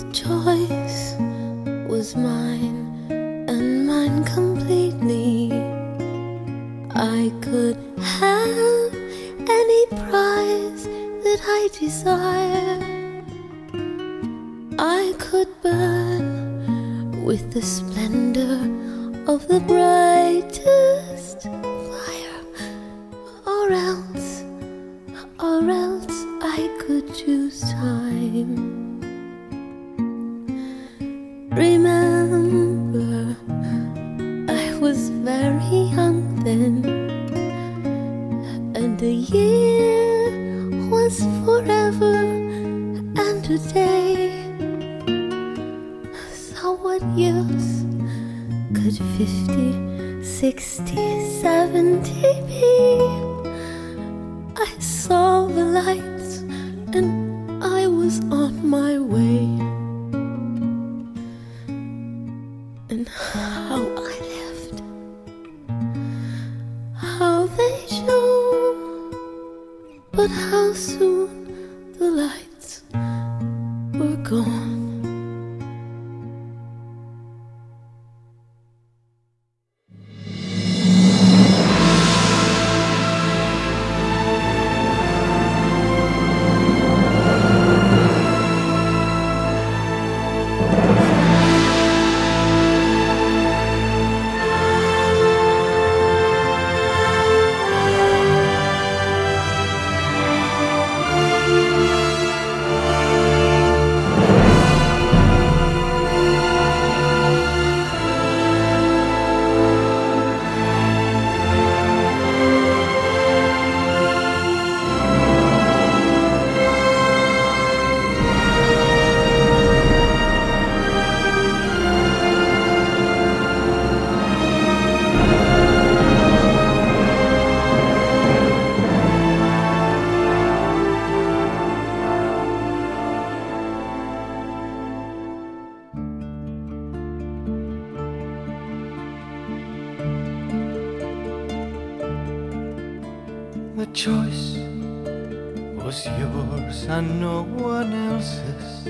choice was mine, and mine completely. I could have any prize that I desire. I could burn with the splendor of the brightest fire, or else I could choose time. Remember, I was very young then, and a year was forever and a day. So what use could 50, 60, 70 be? I saw the lights and I was on my way. And how I left, how they shone, but how soon the lights were gone. The choice was yours and no one else's.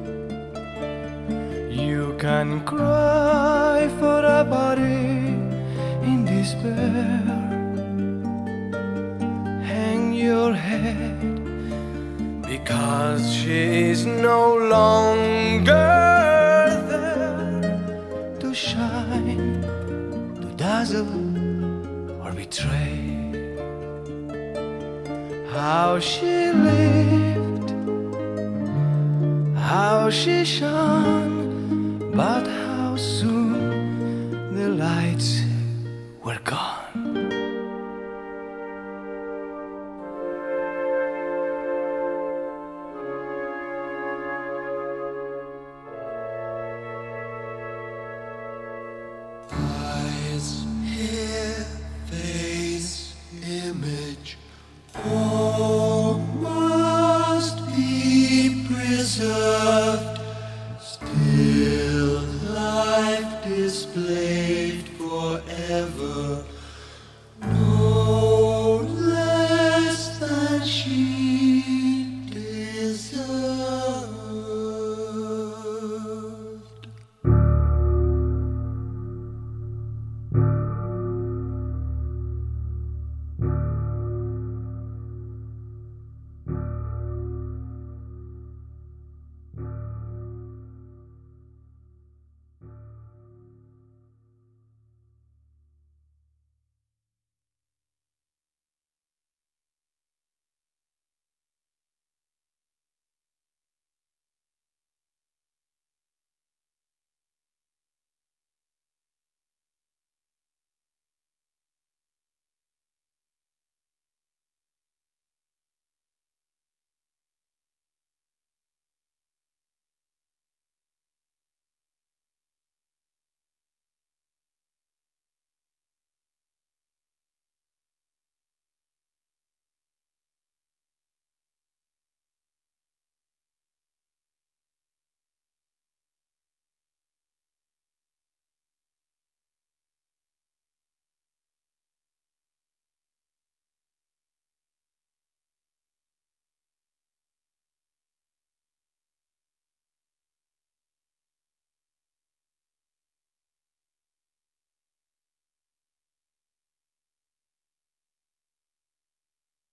You can cry for a body in despair. Hang your head because she is no longer there to shine, to dazzle or betray. How she lived, how she shone, but how soon the lights were gone.